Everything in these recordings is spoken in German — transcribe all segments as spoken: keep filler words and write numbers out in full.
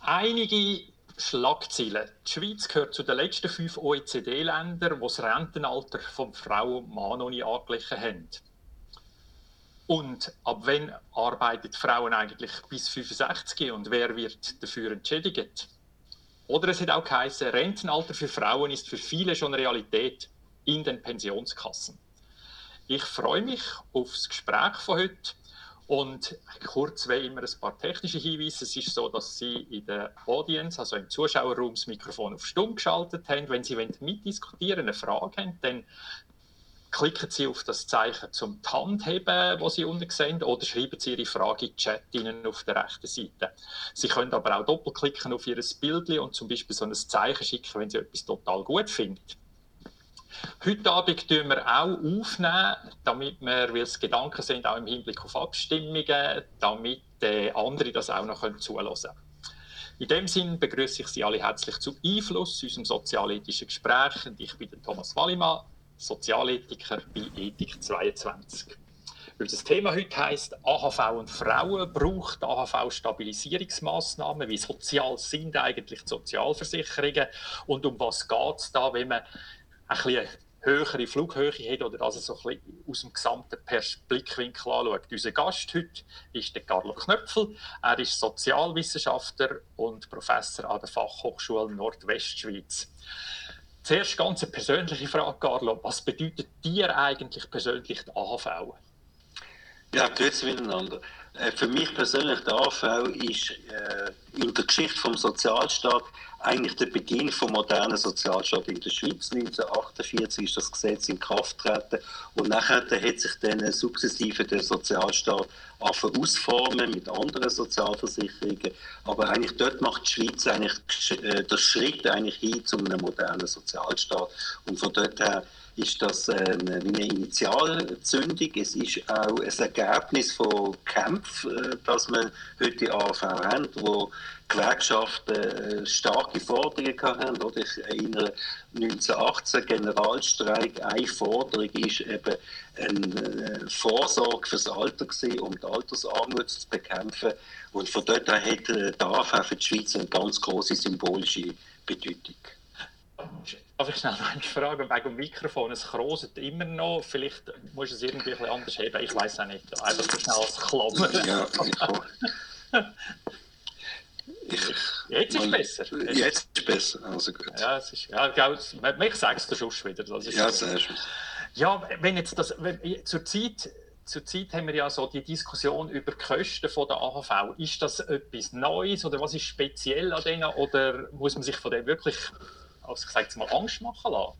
Einige Schlagzeilen. Die Schweiz gehört zu den letzten fünf O E C D-Ländern, die das Rentenalter von Frau und Mann noch nicht angeglichen haben. Und ab wann arbeiten Frauen eigentlich bis fünfundsechzig und wer wird dafür entschädigt? Oder es hat auch geheißen, Rentenalter für Frauen ist für viele schon Realität in den Pensionskassen. Ich freue mich auf das Gespräch von heute. Und kurz wie immer ein paar technische Hinweise. Es ist so, dass Sie in der Audience, also im Zuschauerraum, das Mikrofon auf Stumm geschaltet haben. Wenn Sie mitdiskutieren, eine Frage haben, dann klicken Sie auf das Zeichen zum die Hand heben, das Sie unten sehen, oder schreiben Sie Ihre Frage in den Chat auf der rechten Seite. Sie können aber auch doppelklicken auf Ihr Bild und zum Beispiel so ein Zeichen schicken, wenn Sie etwas total gut finden. Heute Abend tun wir auch aufnehmen, damit wir, weil es Gedanken sind, auch im Hinblick auf Abstimmungen, damit äh, andere das auch noch zuhören können. In dem Sinn begrüße ich Sie alle herzlich zum Einfluss in unserem sozialethischen Gespräch. Und ich bin der Thomas Wallimann, Sozialethiker bei Ethik zweiundzwanzig. Unser Thema heute heisst A H V und Frauen. Braucht A H V Stabilisierungsmaßnahmen? Wie sozial sind eigentlich die Sozialversicherungen? Und um was geht es da, wenn man ein bisschen höhere Flughöhe hat oder also so ein bisschen aus dem gesamten Blickwinkel anschaut. Unser Gast heute ist der Carlo Knöpfel. Er ist Sozialwissenschaftler und Professor an der Fachhochschule Nordwestschweiz. Zuerst ganz eine persönliche Frage, Carlo. Was bedeutet dir eigentlich persönlich die A H V? Ja, grüezi miteinander. Äh, für mich persönlich, der A H V ist äh, in der Geschichte des Sozialstaats eigentlich der Beginn des modernen Sozialstaats in der Schweiz. neunzehnhundertachtundvierzig ist das Gesetz in Kraft getreten und nachher hat sich dann sukzessive der Sozialstaat ausformen mit anderen Sozialversicherungen. Aber eigentlich dort macht die Schweiz eigentlich äh, den Schritt eigentlich hin zu einem modernen Sozialstaat. Und von dort her ist das eine, eine Initialzündung. Es ist auch ein Ergebnis von Kämpfen, dass wir heute die A H V haben, wo Gewerkschaften starke Forderungen hatten. Ich erinnere neunzehnhundertachtzehn Generalstreik. Eine Forderung ist eben eine Vorsorge fürs Alter gewesen, um die Altersarmut zu bekämpfen. Und von dort her hat die A H V für die Schweiz eine ganz große symbolische Bedeutung. Darf ich schnell noch eine Frage wegen dem Mikrofon? Es kroset immer noch. Vielleicht muss es irgendwie ein bisschen anders haben. Ich weiß auch nicht. Einfach so schnell als Klammer. Ja, ich, ich, jetzt ist es besser. Jetzt ist es besser. Also gut. Ja, es ist, ja, mich sagst du schon wieder. Das ist ja, sehr schön. Ja, wenn jetzt das, wenn, zur Zeit, zur Zeit haben wir ja so die Diskussion über die Kosten von der A H V. Ist das etwas Neues oder was ist speziell an denen? Oder muss man sich von dem wirklich, also ich sage jetzt mal, Angst machen lassen?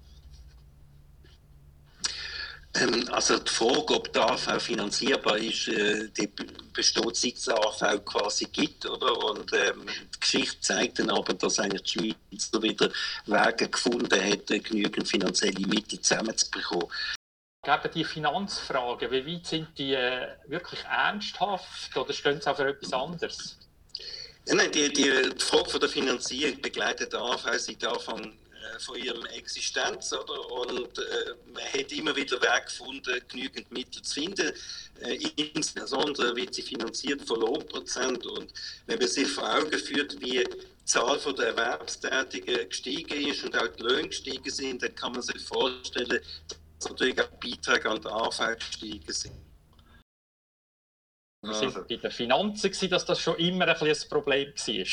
Ähm, also die Frage, ob die A H V finanzierbar ist, äh, die besteht seit es A H V quasi gibt, oder? Und ähm, die Geschichte zeigt dann aber, dass eigentlich die Schweiz wieder Wege gefunden hat, genügend finanzielle Mittel zusammenzubekommen. Geben die Finanzfragen, wie weit sind die äh, wirklich ernsthaft oder stehen sie auch für etwas anderes? Ja, nein, die, die, die Frage von der Finanzierung begleitet die A H V seit Anfang äh, von ihrem Existenz. Oder? Und äh, man hat immer wieder Wege gefunden, genügend Mittel zu finden. Äh, insbesondere wird sie finanziert von Lohnprozent. Und wenn man sich vor Augen führt, wie die Zahl der Erwerbstätigen gestiegen ist und auch die Löhne gestiegen sind, dann kann man sich vorstellen, dass natürlich auch Beiträge an die A H V gestiegen sind. Wir sind bei den Finanzen gewesen, dass das schon immer ein, ein Problem war.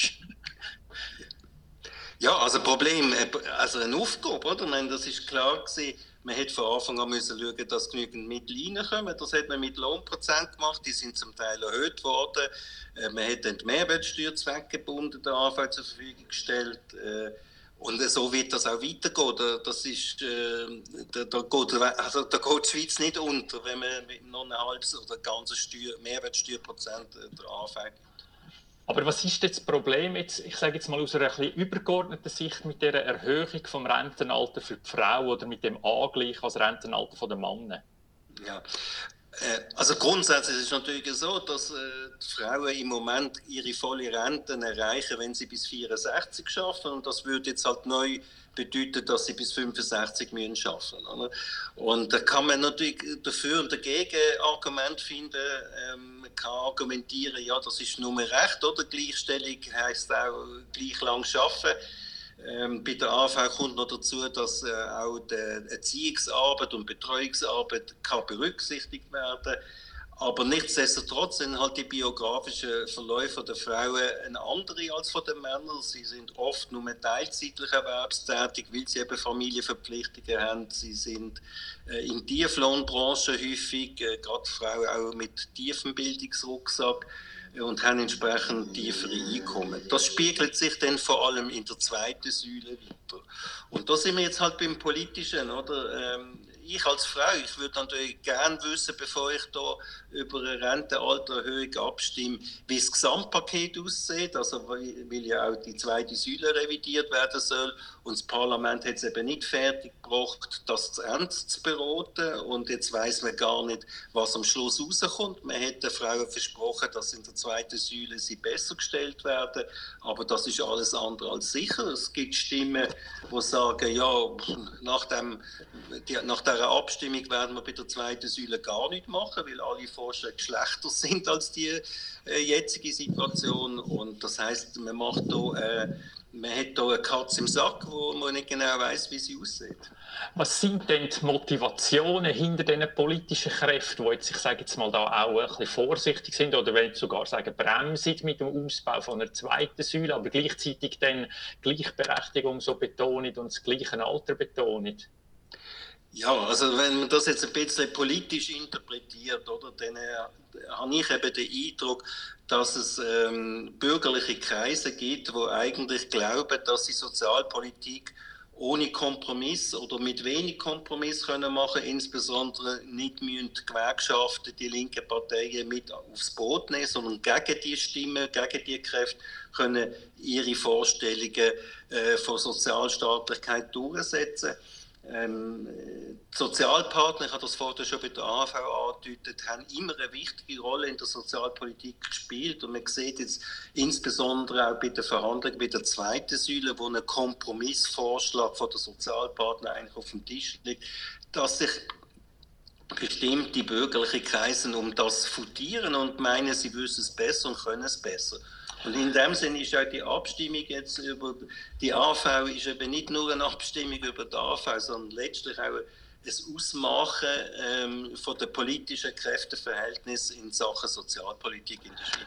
Ja, also ein Problem, also eine Aufgabe, oder? Ich meine, das ist klar gewesen. Man hätte von Anfang an müssen schauen, dass genügend Mittel reinkommen. Das hat man mit Lohnprozent gemacht, die sind zum Teil erhöht worden. Man hat dann die Mehrwertsteuer zweckgebunden der A H V zur Verfügung gestellt. Und so wird das auch weitergehen. Das ist, äh, da, da, geht, also, da geht die Schweiz nicht unter, wenn man mit noch ein halbes oder ganzes Steuer, Mehrwertsteuerprozent der A H V gibt. Aber was ist jetzt das Problem, jetzt, ich sage jetzt mal aus einer ein bisschen übergeordneten Sicht, mit dieser Erhöhung vom Rentenalter für die Frau oder mit dem Angleich als Rentenalter der Männer? Ja. Also grundsätzlich ist es natürlich so, dass äh, die Frauen im Moment ihre volle Rente erreichen, wenn sie bis vierundsechzig schaffen, und das würde jetzt halt neu bedeuten, dass sie bis fünfundsechzig müssen schaffen. Oder? Und da kann man natürlich dafür und dagegen Argument finden, ähm, man kann argumentieren, ja, das ist nur recht, oder? Gleichstellung heisst auch gleich lang arbeiten. Ähm, bei der A V kommt noch dazu, dass äh, auch die Erziehungsarbeit und Betreuungsarbeit kann berücksichtigt werden. Aber nichtsdestotrotz sind halt die biografischen Verläufe der Frauen ein andere als von den Männern. Sie sind oft nur teilzeitlich erwerbstätig, weil sie eben Familienverpflichtungen haben. Sie sind äh, in Tieflohnbranchen häufig, äh, gerade Frauen auch mit tiefem Bildungsrucksack, und haben entsprechend tiefere Einkommen. Das spiegelt sich dann vor allem in der zweiten Säule weiter. Und da sind wir jetzt halt beim Politischen, oder? Ähm, ich als Frau, ich würde natürlich gerne wissen, bevor ich da über eine Rentenaltererhöhung abstimme, wie das Gesamtpaket aussieht, also weil ja auch die zweite Säule revidiert werden soll, und das Parlament hat es eben nicht fertig gebracht, das zu Ende zu beraten, und jetzt weiss man gar nicht, was am Schluss rauskommt. Man hat den Frauen versprochen, dass in der zweiten Säule sie besser gestellt werden, aber das ist alles andere als sicher. Es gibt Stimmen, die sagen, ja, nach, dem, die, nach dieser Abstimmung werden wir bei der zweiten Säule gar nichts machen, weil alle Vorschläge schlechter sind als die äh, jetzige Situation, und das heisst, man macht da äh, Man hat hier eine Katze im Sack, wo man nicht genau weiss, wie sie aussieht. Was sind denn die Motivationen hinter diesen politischen Kräften, die jetzt, ich sage jetzt mal, da auch ein bisschen vorsichtig sind oder will sogar sagen, bremsen mit dem Ausbau von einer zweiten Säule, aber gleichzeitig dann Gleichberechtigung so betonen und das gleiche Alter betonen? Ja, also wenn man das jetzt ein bisschen politisch interpretiert, oder, dann äh, habe ich eben den Eindruck, dass es ähm, bürgerliche Kreise gibt, die eigentlich glauben, dass sie Sozialpolitik ohne Kompromiss oder mit wenig Kompromiss können machen, insbesondere nicht müssen die Gewerkschaften, die linken Parteien mit aufs Boot nehmen, sondern gegen die Stimmen, gegen die Kräfte können ihre Vorstellungen äh, von Sozialstaatlichkeit durchsetzen. Ähm, die Sozialpartner, ich habe das vorher schon bei der A V angedeutet, haben immer eine wichtige Rolle in der Sozialpolitik gespielt, und man sieht jetzt insbesondere auch bei den Verhandlungen bei der zweiten Säule, wo ein Kompromissvorschlag von der Sozialpartner eigentlich auf dem Tisch liegt, dass sich bestimmte bürgerliche Kreise um das futieren und meinen, sie wissen es besser und können es besser. Und in dem Sinne ist auch die Abstimmung jetzt über die A V ist eben nicht nur eine Abstimmung über die A V, sondern letztlich auch ein Ausmachen ähm, von den politischen Kräfteverhältnissen in Sachen Sozialpolitik in der Schweiz.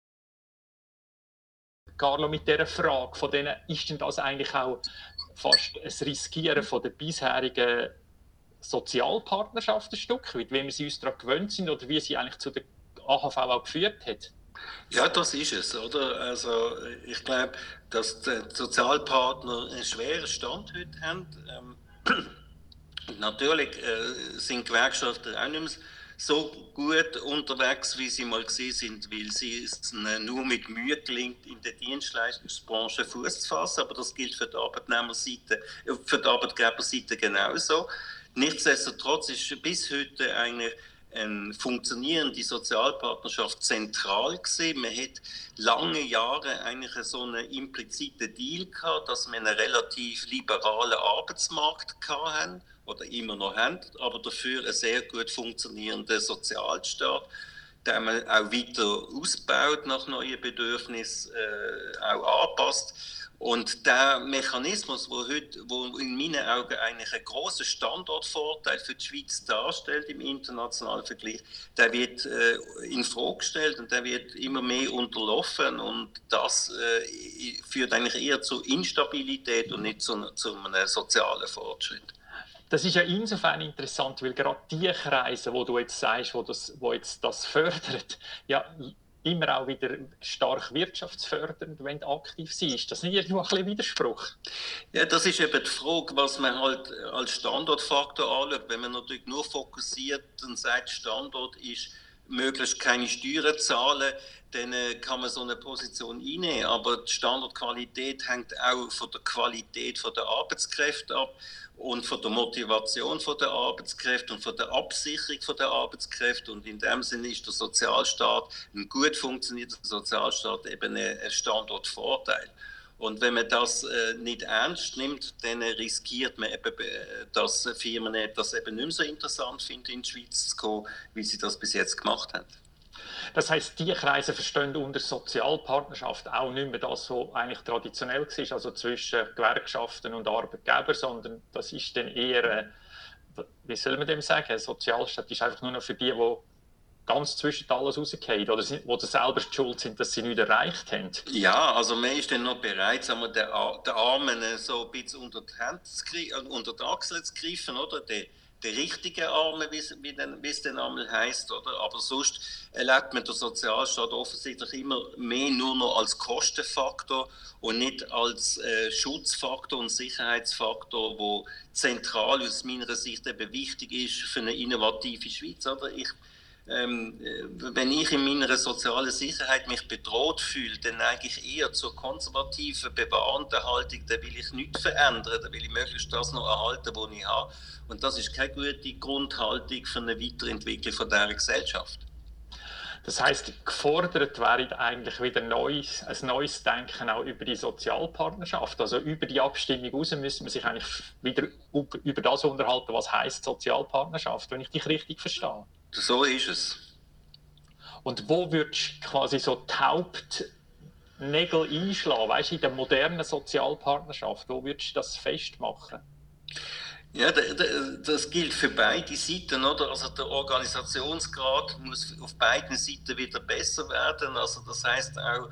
Carlo, mit dieser Frage von denen, ist denn das eigentlich auch fast ein Riskieren von der bisherigen Sozialpartnerschaft ein Stück weit, wie wir sie uns daran gewöhnt sind oder wie sie eigentlich zu der A H V auch geführt hat? Ja, das ist es, oder? Also ich glaube, dass die Sozialpartner einen schweren Stand heute haben. Ähm, natürlich äh, sind Gewerkschafter auch nicht mehr so gut unterwegs, wie sie mal gewesen sind, weil sie es nur mit Mühe gelingt, in der Dienstleistungsbranche Fuß zu fassen. Aber das gilt für die Arbeitnehmerseite, für die Arbeitgeberseite genauso. Nichtsdestotrotz ist bis heute eigentlich eine funktionierende Sozialpartnerschaft zentral gewesen. Man hat lange Jahre eigentlich so einen impliziten Deal gehabt, dass wir einen relativ liberalen Arbeitsmarkt hatten oder immer noch haben, aber dafür einen sehr gut funktionierenden Sozialstaat, den man auch weiter ausbaut nach neuen Bedürfnissen, äh, auch anpasst. Und der Mechanismus, wo heute, wo in meinen Augen eigentlich einen grossen Standortvorteil für die Schweiz darstellt im internationalen Vergleich, der wird äh, in Frage gestellt und der wird immer mehr unterlaufen, und das äh, führt eigentlich eher zu Instabilität und nicht zu, zu einem sozialen Fortschritt. Das ist ja insofern interessant, weil gerade die Kreise, wo du jetzt sagst, wo, das, wo jetzt das fördert, ja immer auch wieder stark wirtschaftsfördernd, wenn du aktiv sein. Ist das nicht irgendwo ein bisschen Widerspruch? Ja, das ist eben die Frage, was man halt als Standortfaktor anschaut. Wenn man natürlich nur fokussiert und sagt, Standort ist möglichst keine Steuern zahlen, dann äh, kann man so eine Position einnehmen. Aber die Standortqualität hängt auch von der Qualität der Arbeitskräfte ab und von der Motivation der Arbeitskräfte und von der Absicherung der Arbeitskräfte. Und in dem Sinne ist der Sozialstaat, ein gut funktionierender Sozialstaat, eben ein Standortvorteil. Und wenn man das äh, nicht ernst nimmt, dann äh, riskiert man eben, äh, dass Firmen das eben nicht mehr so interessant finden, in die Schweiz zu kommen, wie sie das bis jetzt gemacht haben. Das heisst, die Kreise verstehen unter Sozialpartnerschaft auch nicht mehr das, was eigentlich traditionell war, also zwischen Gewerkschaften und Arbeitgebern, sondern das ist dann eher, äh, wie soll man dem sagen, Sozialstaat ist einfach nur noch für die, die ganz zwischen alles rausgehen oder die selber schuld sind, dass sie nichts erreicht haben. Ja, also man ist dann noch bereit, sagen wir, den, den Armen so ein bisschen unter die, Hand zu greifen, unter die Achsel zu greifen, oder? Der, der richtige Arme, wie es, wie, den, wie es dann einmal heisst, oder? Aber sonst erlebt man den Sozialstaat offensichtlich immer mehr nur noch als Kostenfaktor und nicht als äh, Schutzfaktor und Sicherheitsfaktor, wo zentral aus meiner Sicht eben wichtig ist für eine innovative Schweiz, oder? Ich, Ähm, wenn ich in meiner sozialen Sicherheit mich bedroht fühle, dann neige ich eher zur konservativen, bewahrenden Haltung, da will ich nichts verändern, da will ich möglichst das noch erhalten, was ich habe. Und das ist keine gute Grundhaltung für eine Weiterentwicklung von dieser Gesellschaft. Das heisst, gefordert wäre eigentlich wieder neues, ein neues Denken auch über die Sozialpartnerschaft. Also über die Abstimmung hinaus müssen wir sich eigentlich wieder über das unterhalten, was heisst Sozialpartnerschaft, wenn ich dich richtig verstehe. So ist es. Und wo würdest du quasi so die Hauptnägel einschlagen, weißt du, in der modernen Sozialpartnerschaft? Wo würdest du das festmachen? Ja, das gilt für beide Seiten, oder? Also der Organisationsgrad muss auf beiden Seiten wieder besser werden. Also das heißt auch,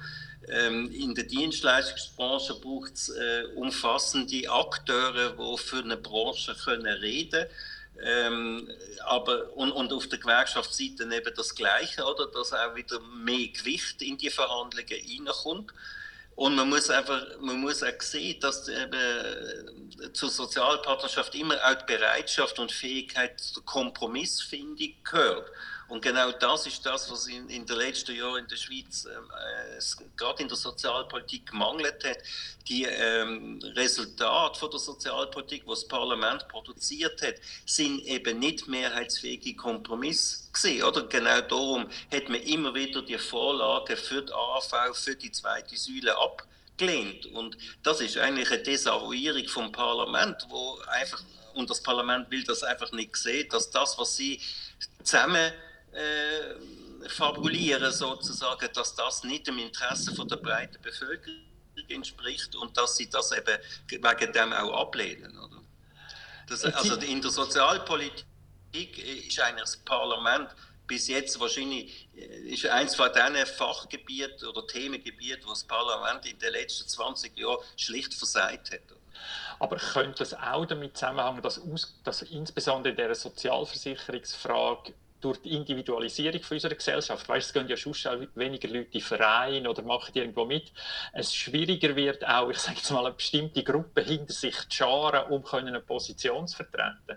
in der Dienstleistungsbranche braucht es äh, umfassende Akteure, die für eine Branche können reden können. Ähm, aber, und, und auf der Gewerkschaftsseite eben das Gleiche, oder? Dass auch wieder mehr Gewicht in die Verhandlungen reinkommt. Und man muss einfach, man muss auch sehen, dass eben zur Sozialpartnerschaft immer auch die Bereitschaft und Fähigkeit zur Kompromissfindung gehört. Und genau das ist das, was in, in den letzten Jahren in der Schweiz äh, gerade in der Sozialpolitik gemangelt hat. Die ähm, Resultate von der Sozialpolitik, die das Parlament produziert hat, sind eben nicht mehrheitsfähige Kompromisse gewesen, oder? Genau darum hat man immer wieder die Vorlagen für die A V, für die zweite Säule abgelehnt. Und das ist eigentlich eine Desavouierung vom Parlament, wo einfach, und das Parlament will das einfach nicht sehen, dass das, was sie zusammen Äh, fabulieren sozusagen, dass das nicht dem Interesse von der breiten Bevölkerung entspricht und dass sie das eben wegen dem auch ablehnen. Oder? Das, also in der Sozialpolitik ist eigentlich das Parlament bis jetzt wahrscheinlich ist eins von diesen Fachgebieten oder Themengebieten, wo das Parlament in den letzten zwanzig Jahren schlicht versagt hat. Aber könnte es auch damit zusammenhängen, dass, dass insbesondere in dieser Sozialversicherungsfrage durch die Individualisierung von unserer Gesellschaft, weißt, es gehen ja schon weniger Leute in Vereine oder machen irgendwo mit, es schwieriger wird auch, ich sage jetzt mal, eine bestimmte Gruppe hinter sich zu scharen, um eine Position zu vertreten?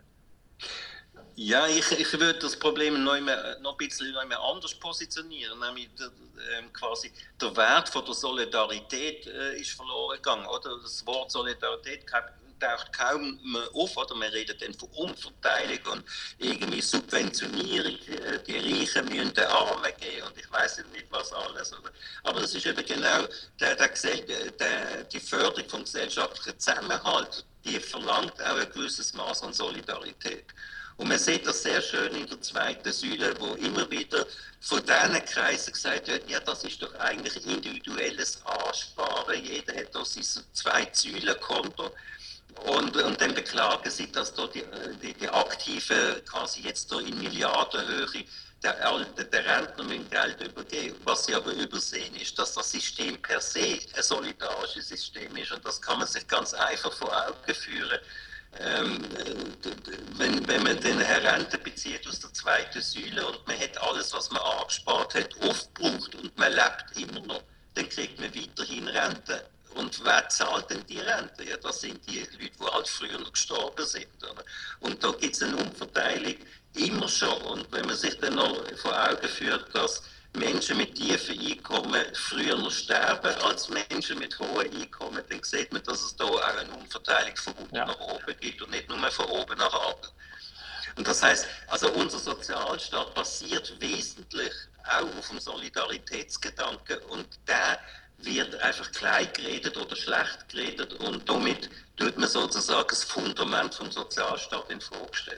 Ja, ich, ich würde das Problem noch, mehr, noch ein bisschen noch mehr anders positionieren, nämlich der, ähm, quasi der Wert von der Solidarität äh, ist verloren gegangen, oder? Das Wort Solidarität taucht kaum mehr auf, oder? Man redet dann von Umverteilung und irgendwie Subventionierung, äh, die Reichen müssen den Armen geben und ich weiß nicht was alles, oder? Aber das ist eben genau der, der, der, die Förderung vom gesellschaftlichen Zusammenhalt, die verlangt auch ein gewisses Maß an Solidarität. Und man sieht das sehr schön in der zweiten Säule, wo immer wieder von diesen Kreisen gesagt wird, ja, das ist doch eigentlich individuelles Ansparen, jeder hat da sein Zwei-Säulen-Konto. Und, und dann beklagen sie, dass da die, die, die Aktiven quasi jetzt da in Milliardenhöhe der, Alte, der Rentner mit Geld übergeben. Was sie aber übersehen ist, dass das System per se ein solidarisches System ist. Und das kann man sich ganz einfach vor Augen führen. Ähm, wenn, wenn man den Rente bezieht aus der zweiten Säule und man hat alles, was man angespart hat, aufgebraucht und man lebt immer noch, dann kriegt man weiterhin Rente. Und wer zahlt denn die Rente? Ja, das sind die Leute, die halt früher noch gestorben sind. Oder? Und da gibt es eine Umverteilung, immer schon. Und wenn man sich dann noch vor Augen führt, dass Menschen mit tiefen Einkommen früher noch sterben als Menschen mit hohen Einkommen, dann sieht man, dass es da auch eine Umverteilung von unten ja. nach oben gibt und nicht nur von oben nach unten. Und das heißt, also unser Sozialstaat basiert wesentlich auch auf dem Solidaritätsgedanken und der wird einfach klein geredet oder schlecht geredet und damit tut man sozusagen das Fundament vom Sozialstaat in Frage stellen.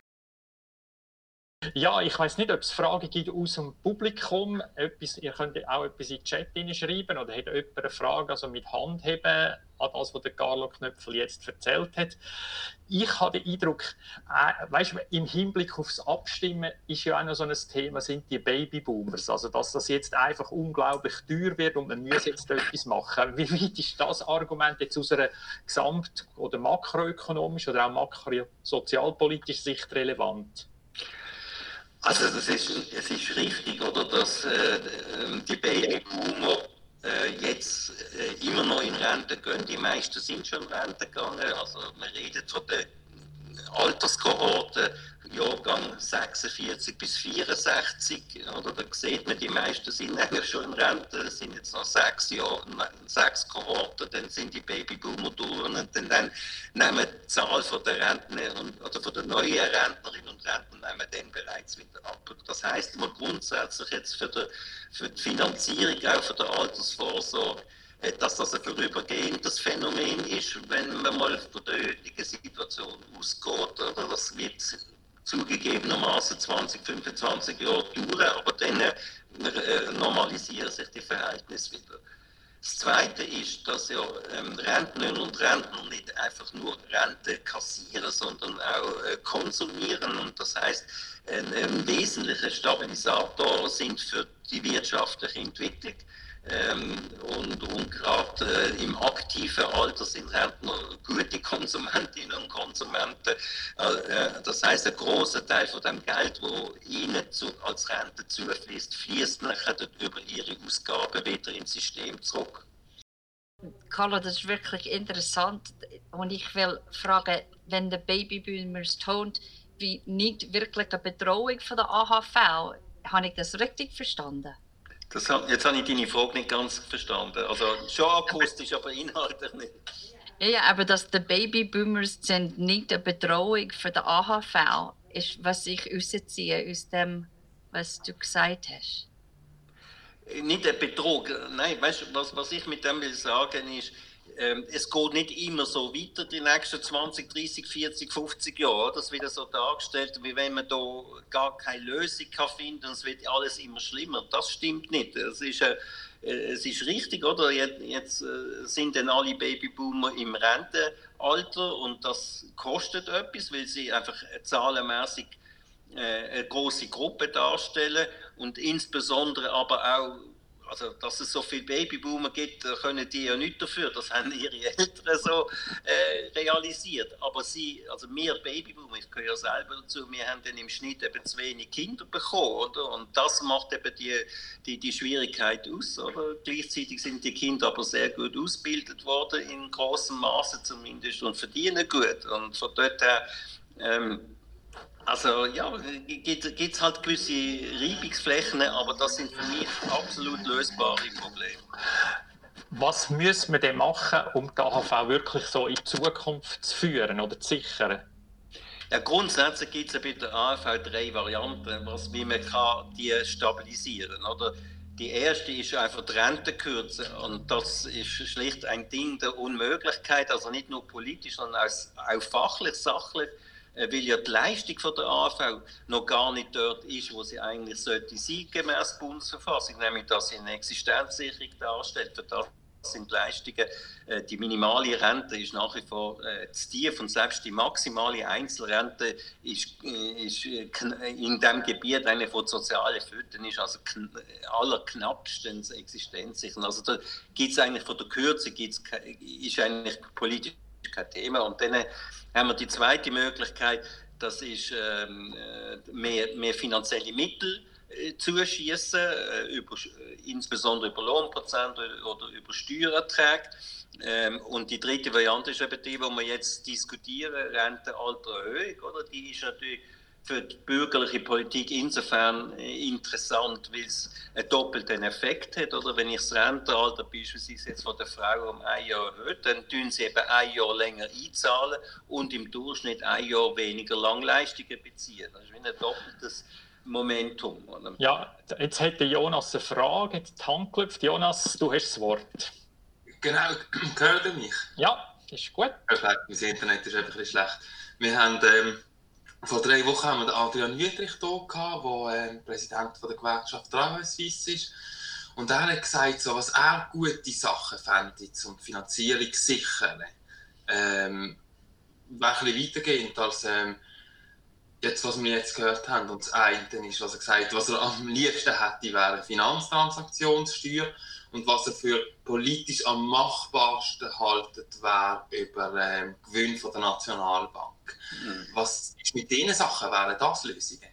Ja, ich weiss nicht, ob es Fragen gibt aus dem Publikum. Etwas, ihr könnt auch etwas in den Chat schreiben oder hat jemand eine Frage, also mit Hand heben an das, was der Carlo Knöpfel jetzt erzählt hat. Ich habe den Eindruck, äh, weißt, im Hinblick aufs Abstimmen ist ja auch noch so ein Thema, sind die Babyboomers. Also, dass das jetzt einfach unglaublich teuer wird und man muss jetzt etwas machen. Wie weit ist das Argument jetzt aus einer gesamt- oder makroökonomischen oder auch makrosozialpolitischen Sicht relevant? Also das ist, es ist richtig, oder, dass äh, die Babyboomer äh, jetzt äh, immer noch in Rente gehen. Die meisten sind schon in Rente gegangen. Also man redet von der Alterskohorte, Jahrgang sechsundvierzig bis vierundsechzig. Oder, da sieht man, die meisten sind eigentlich schon in Rente. Es sind jetzt noch sechs Jahre, sechs Kohorten, dann sind die Babyboomer durch und dann, dann nehmen die Zahl von der Rentner und, oder von der neuen Rentnerinnen und Rentner nehmen dann bereits wieder ab. Das heisst, man grundsätzlich jetzt für die, für die Finanzierung auch von der Altersvorsorge, dass das ein vorübergehendes Phänomen ist, wenn man mal von der heutigen Situation ausgeht. Oder das wird zugegebenermaßen zwanzig, fünfundzwanzig Jahre dauern, aber dann äh, normalisieren sich die Verhältnisse wieder. Das Zweite ist, dass ja ähm, Rentnerinnen und Rentner nicht einfach nur Rente kassieren, sondern auch äh, konsumieren. Und das heisst, ein, ein wesentlicher Stabilisator sind für die wirtschaftliche Entwicklung. Ähm, und und gerade äh, im aktiven Alter sind Rentner gute Konsumentinnen und Konsumenten. Äh, das heisst, ein grosser Teil von dem Geld, das ihnen zu, als Rente zufließt, fließt nachher über ihre Ausgaben wieder ins System zurück. Carlo, das ist wirklich interessant. Und ich will fragen, wenn der Babyboomers tont, wie nicht wirklich eine Bedrohung von der A H V, habe ich das richtig verstanden? Das, jetzt habe ich deine Frage nicht ganz verstanden. Also schon akustisch, aber inhaltlich nicht. Ja, ja, aber dass die Babyboomers sind nicht eine Bedrohung für die A H V, ist, was ich rausziehe aus dem, was du gesagt hast. Nicht ein Betrug. Nein, weißt du, was, was ich mit dem will sagen ist, ähm, es geht nicht immer so weiter die nächsten zwanzig, dreißig, vierzig, fünfzig Jahre. Das wird so dargestellt, wie wenn man da gar keine Lösung kann finden kann. Es wird alles immer schlimmer. Das stimmt nicht. Es ist, äh, es ist richtig, oder? Jetzt, jetzt äh, sind dann alle Babyboomer im Rentenalter und das kostet etwas, weil sie einfach zahlenmäßig eine große Gruppe darstellen und insbesondere aber auch, also dass es so viele Babyboomer gibt, können die ja nicht dafür, das haben ihre Eltern so äh, realisiert. Aber sie, also wir Babyboomer, ich gehöre ja selber dazu, wir haben dann im Schnitt eben zu wenig Kinder bekommen, oder? Und das macht eben die, die, die Schwierigkeit aus, oder? Gleichzeitig sind die Kinder aber sehr gut ausgebildet worden, in großem Maße zumindest, und verdienen gut. Und von dort her, ähm, also ja, gibt es halt gewisse Reibungsflächen, aber das sind für mich absolut lösbare Probleme. Was müssen wir denn machen, um die A H V wirklich so in die Zukunft zu führen oder zu sichern? Ja, grundsätzlich gibt es bei der A H V drei Varianten, was, wie man kann die stabilisieren kann. Die erste ist einfach die Rente kürzen und das ist schlicht ein Ding der Unmöglichkeit, also nicht nur politisch, sondern auch, auch fachlich, sachlich. Weil ja die Leistung von der A H V noch gar nicht dort ist, wo sie eigentlich sollte sein, gemäß Bundesverfassung, nämlich dass sie eine Existenzsicherung darstellt. Für das sind die Leistungen, äh, die minimale Rente ist nach wie vor äh, zu tief und selbst die maximale Einzelrente ist, äh, ist äh, in diesem Gebiet eine von sozialen Föten ist also kn allerknappstens existenzsicher. Also da gibt es eigentlich von der Kürze gibt's, ist eigentlich politisch kein Thema. Und dann haben wir die zweite Möglichkeit, das ist ähm, mehr, mehr finanzielle Mittel äh, zuschießen, äh, über, insbesondere über Lohnprozente oder über Steuererträge. Ähm, und die dritte Variante ist eben die, die wir jetzt diskutieren, Rentenaltererhöhung. Oder? Die ist natürlich für die bürgerliche Politik insofern interessant, weil es einen doppelten Effekt hat. Oder? Wenn ich das Rentenalter beispielsweise jetzt von der Frau um ein Jahr erhöht, dann tun sie eben ein Jahr länger einzahlen und im Durchschnitt ein Jahr weniger Langleistungen beziehen. Das ist wie ein doppeltes Momentum. Oder? Ja, jetzt hätte Jonas eine Frage, jetzt die Hand geklopft. Jonas, du hast das Wort. Genau, hört ihr mich? Ja, ist gut. Perfekt, mein Internet ist einfach ein bisschen schlecht. Wir haben, ähm, vor drei Wochen haben wir den Adrian Wüthrich hier gehabt, der ähm, Präsident von der Gewerkschaft Travail Suisse ist. Und er hat gesagt, so, was er gute Sachen fände, um die Finanzierung zu sichern. Ähm, ein bisschen weitergehend als ähm, jetzt, was wir jetzt gehört haben. Und das eine ist, was er gesagt hat, was er am liebsten hätte, wäre eine Finanztransaktionssteuer. Und was er für politisch am machbarsten haltet, wäre über ähm, Gewinn von der Nationalbank. Mhm. Was ist mit diesen Sachen? Wären das Lösungen?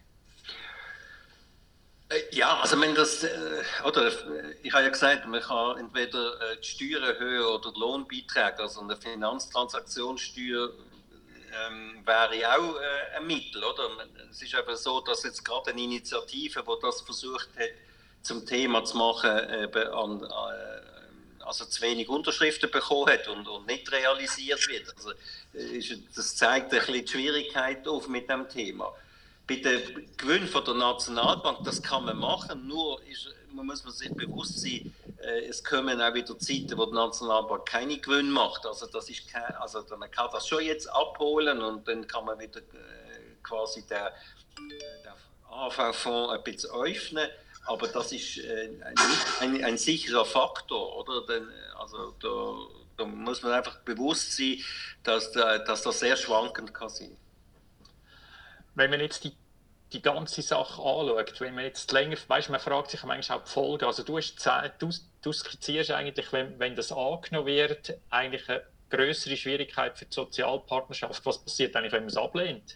Ja, also wenn das, äh, oder ich habe ja gesagt, man kann entweder äh, die Steuern erhöhen oder Lohnbeiträge, also eine Finanztransaktionssteuer ähm, wäre auch äh, ein Mittel, oder? Es ist einfach so, dass jetzt gerade eine Initiative, die das versucht hat, zum Thema zu machen, eben an, äh, also zu wenig Unterschriften bekommen hat und, und nicht realisiert wird. Also, ist, das zeigt ein bisschen die Schwierigkeit auf mit dem Thema. Bei den Gewinnen von der Nationalbank, das kann man machen, nur ist, man muss man sich bewusst sein, äh, es kommen auch wieder Zeiten, wo die Nationalbank keine Gewinne macht. Also, das ist kein, also man kann das schon jetzt abholen und dann kann man wieder äh, quasi den, den A V-Fonds ein bisschen öffnen. Aber das ist äh, nicht ein, ein sicherer Faktor, oder? Denn, also da, da muss man einfach bewusst sein, dass, dass das sehr schwankend kann sein. Wenn man jetzt die, die ganze Sache anschaut, wenn man jetzt länger, weißt, man fragt sich manchmal auch die Folgen. Also du, hast, du, du skizzierst eigentlich, wenn, wenn das angenommen wird, eigentlich eine größere Schwierigkeit für die Sozialpartnerschaft. Was passiert eigentlich, wenn man es ablehnt?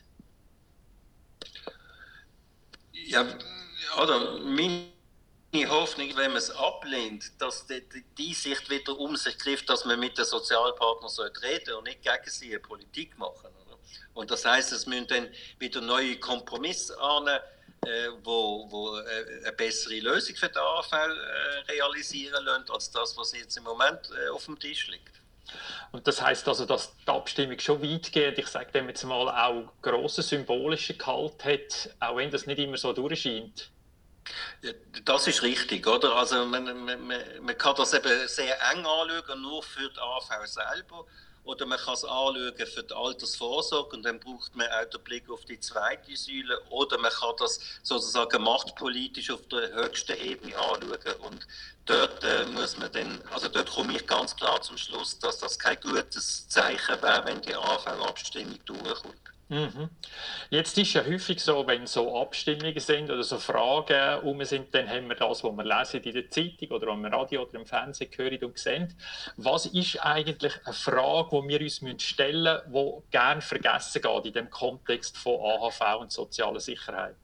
Ja, oder meine Hoffnung, wenn man es ablehnt, dass die, die Sicht wieder um sich trifft, dass man mit den Sozialpartnern reden und nicht gegen sie eine Politik machen. Oder? Und das heisst, es müssen dann wieder neue Kompromisse an, äh, wo, wo äh, eine bessere Lösung für den A V äh, realisieren lassen, als das, was jetzt im Moment äh, auf dem Tisch liegt. Und das heisst also, dass die Abstimmung schon weitgehend, ich sage dem jetzt mal, auch grossen symbolischen Gehalt hat, auch wenn das nicht immer so durchscheint. Ja, das ist richtig, oder? Also man, man, man kann das eben sehr eng anschauen, nur für die A V selber. Oder man kann es anschauen für die Altersvorsorge und dann braucht man auch den Blick auf die zweite Säule. Oder man kann das sozusagen machtpolitisch auf der höchsten Ebene anschauen. Und dort äh, muss man dann, also dort komme ich ganz klar zum Schluss, dass das kein gutes Zeichen wäre, wenn die A V-Abstimmung durchkommt. Mhm. Jetzt ist ja häufig so, wenn so Abstimmungen sind oder so Fragen rum sind, dann haben wir das, was wir lesen in der Zeitung oder am Radio oder im Fernsehen hören und sehen. Was ist eigentlich eine Frage, die wir uns stellen müssen, die gerne vergessen geht in dem Kontext von A H V und sozialer Sicherheit?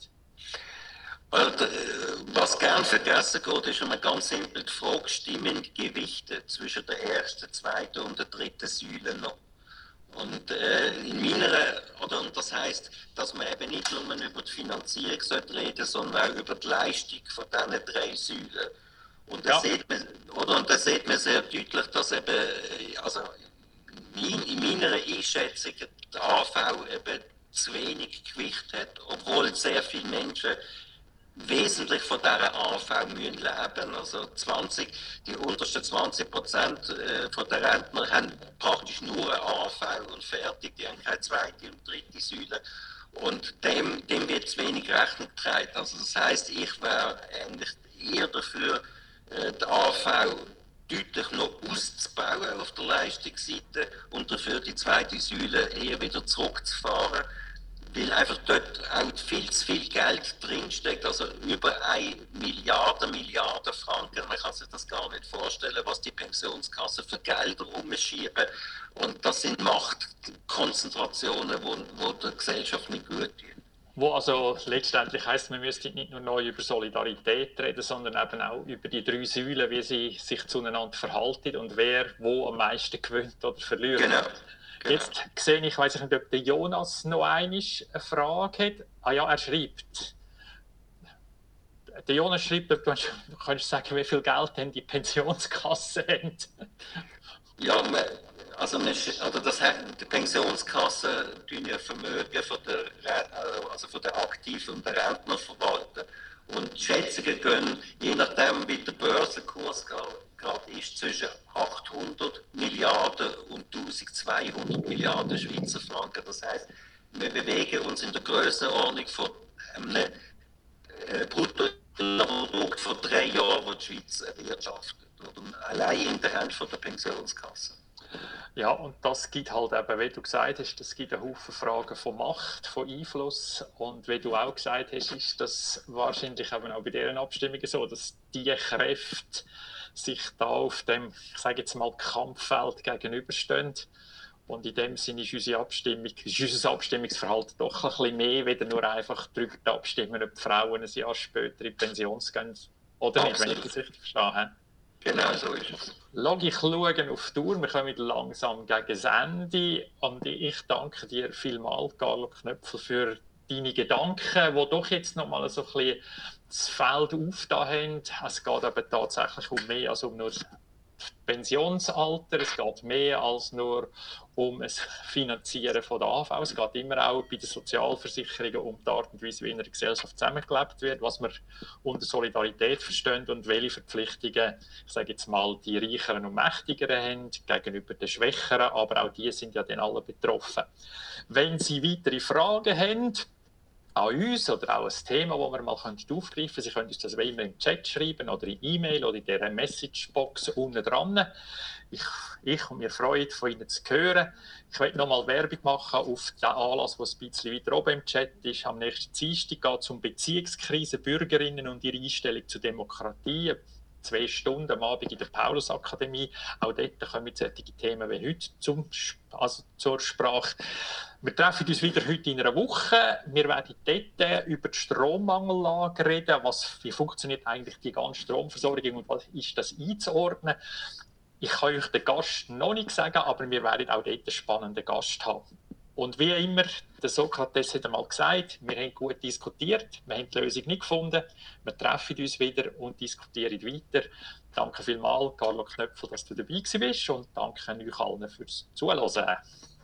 Was gerne vergessen geht, ist eine ganz simple Frage, stimmen die Gewichte zwischen der ersten, zweiten und der dritten Säule noch? Und äh, in meiner, oder und das heisst, dass man eben nicht nur über die Finanzierung reden, sondern auch über die Leistung von diesen drei Säulen. Und da ja. sieht man, oder und da sieht man sehr deutlich, dass eben, also in meiner Einschätzung die A V eben zu wenig Gewicht hat, obwohl sehr viele Menschen wesentlich von dieser A V müssen leben. Also zwanzig, die untersten zwanzig Prozent von der Rentner haben praktisch nur eine A V und fertig, die haben keine zweite und dritte Säule. Und dem, dem wird zu wenig Rechnung getragen. Also das heisst, ich wäre eigentlich eher dafür, die A V deutlich noch auszubauen auf der Leistungsseite und dafür die zweite Säule eher wieder zurückzufahren. Weil einfach dort auch viel zu viel Geld drinsteckt, also über eine Milliarde, Milliarden Franken. Man kann sich das gar nicht vorstellen, was die Pensionskassen für Gelder umschieben. Und das sind Machtkonzentrationen, die der Gesellschaft nicht gut tun. Wo also letztendlich heisst, man müsste nicht nur neu über Solidarität reden, sondern eben auch über die drei Säulen, wie sie sich zueinander verhalten und wer wo am meisten gewinnt oder verliert. Genau. Genau. Jetzt sehe ich, ich weiss nicht, ob der Jonas noch eine Frage hat. Ah ja, er schreibt. Der Jonas schreibt, ob du kannst sagen, wie viel Geld denn die Pensionskasse hat. Ja, man, also, man, also das hat, die Pensionskasse tun ja Vermögen von der, also von der Aktiven und der Rentner verwalten. Und die Schätzungen gehen, je nachdem wie der Börsenkurs gerade ist, zwischen achthundert Milliarden und eintausendzweihundert Milliarden Schweizer Franken. Das heisst, wir bewegen uns in der Grössenordnung von einem äh, Bruttoinlandsprodukt von drei Jahren, das die Schweiz erwirtschaftet. Oder allein in der Hand von der Pensionskasse. Ja, und das gibt halt eben, wie du gesagt hast, das gibt einen Haufen Fragen von Macht, von Einfluss. Und wie du auch gesagt hast, ist das wahrscheinlich eben auch bei deren Abstimmungen so, dass die Kräfte sich da auf dem, ich sage jetzt mal, Kampffeld gegenüberstehen. Und in dem Sinne ist unsere Abstimmung, ist unser Abstimmungsverhalten doch ein bisschen mehr, wieder nur einfach darüber abstimmen, ob die Frauen ein Jahr später in die Pension gehen oder nicht, wenn ich das richtig verstanden habe. Genau, so ist es. Lass ich schauen auf die Uhr, wir kommen langsam gegen das Ende. Und ich danke dir vielmals, Carlo Knöpfel, für deine Gedanken, die doch jetzt noch mal so ein bisschen das Feld aufgetan haben. Es geht eben tatsächlich um mehr als um nur das Pensionsalter, es geht mehr als nur um das Finanzieren von der A V. Es geht immer auch bei den Sozialversicherungen um die Art und Weise, wie in einer Gesellschaft zusammengelebt wird, was wir unter Solidarität verstehen und welche Verpflichtungen, ich sage jetzt mal, die Reicheren und Mächtigeren haben gegenüber den Schwächeren, aber auch die sind ja dann alle betroffen. Wenn Sie weitere Fragen haben an uns oder auch ein Thema, das wir mal aufgreifen können, Sie können uns das wie immer im Chat schreiben oder in E-Mail oder in dieser Messagebox unten dran. Ich, ich und mir freuen, von Ihnen zu hören. Ich möchte nochmal Werbung machen auf den Anlass, der ein bisschen weiter oben im Chat ist. Am nächsten Dienstag geht es um Beziehungskrise, Bürgerinnen und ihre Einstellung zur Demokratie. Zwei Stunden am Abend in der Paulusakademie. Auch dort kommen solche Themen wie heute zum, also zur Sprache. Wir treffen uns wieder heute in einer Woche. Wir werden dort über die Strommangellage reden. Was, wie funktioniert eigentlich die ganze Stromversorgung und was ist das einzuordnen? Ich kann euch den Gast noch nicht sagen, aber wir werden auch dort einen spannenden Gast haben. Und wie immer, der Sokrates hat einmal gesagt, wir haben gut diskutiert, wir haben die Lösung nicht gefunden, wir treffen uns wieder und diskutieren weiter. Danke vielmals, Carlo Knöpfel, dass du dabei warst und danke euch allen fürs Zuhören.